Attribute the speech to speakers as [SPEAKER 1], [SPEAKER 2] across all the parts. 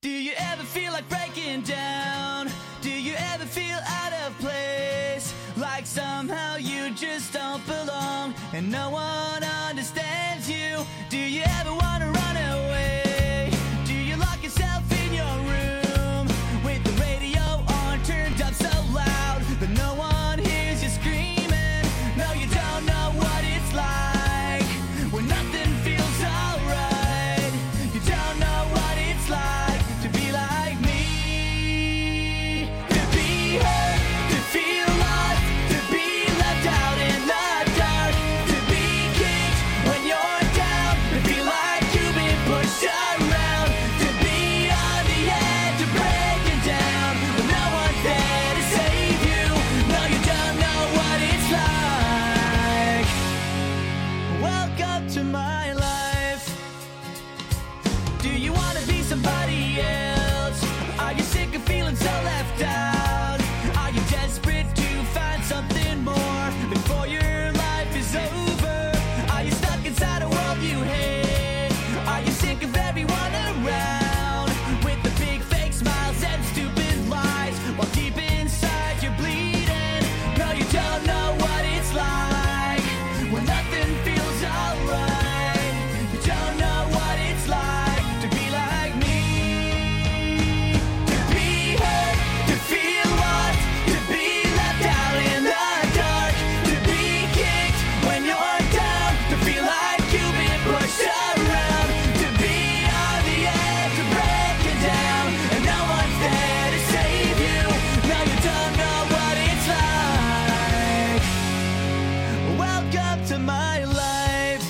[SPEAKER 1] Do you ever feel like breaking down? Do you ever feel out of place? Like somehow you just don't belong and no one understands you? Do you ever want to run away? Do you lock yourself in your room with the radio on turned up so loud that no one hears you screaming? No, you don't know what it's like when nothing feels alright. You don't know what it's like to be like me. To be hurt, to feel lost, to be left out in the dark, to be kicked when you're down, to feel like you've been pushed around, to be on the edge of breaking down, but no one's there to save you. No, you don't know what it's like. Welcome to my life. Do you want to be somebody else? Are you sick of feeling so left out? Are you desperate to find something more before your life is over? Are you stuck inside a world you hate? Are you sick of everyone around with the big fake smiles and stupid lies while deep inside you're bleeding? No, you don't know what it's like when nothing feels alright. You don't know what it's like to be like me. To be hurt, to feel lost, to be left out in the dark, to be kicked when you're down, to feel like you've been pushed around, to be on the edge of breaking down and no one's there to save you. No, you don't know what it's like. Welcome to my life.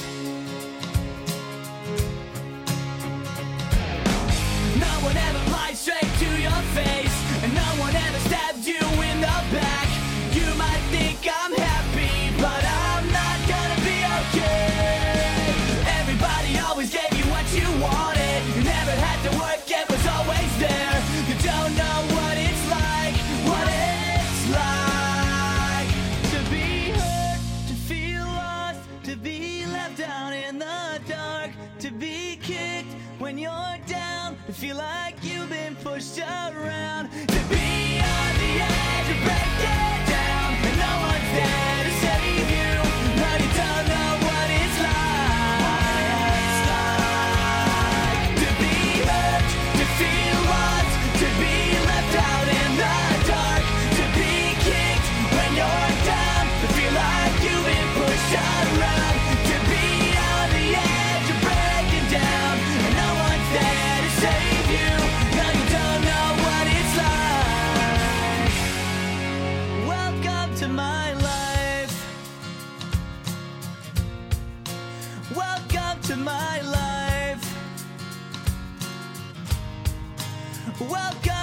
[SPEAKER 1] No one ever lies straight to your face, and no one ever stabs you in the back. You might think I'm happy, but I'm not gonna be okay. Everybody always gave you what you wanted. You never had to work, it was always there. You don't know what it's like to be hurt, to feel lost, to be left out in the dark, to be kicked when you're down, to feel like you've been pushed around, to be on the edge of breaking down and no one's there to save you. No, you don't know what it's like to be hurt, to feel lost, to be left out in the dark, to be kicked when you're down, to feel like you've been pushed around, to be on the edge of breaking down and no one's there to save you. No, you don't know what it's like. Welcome to my life. Welcome to my life. Welcome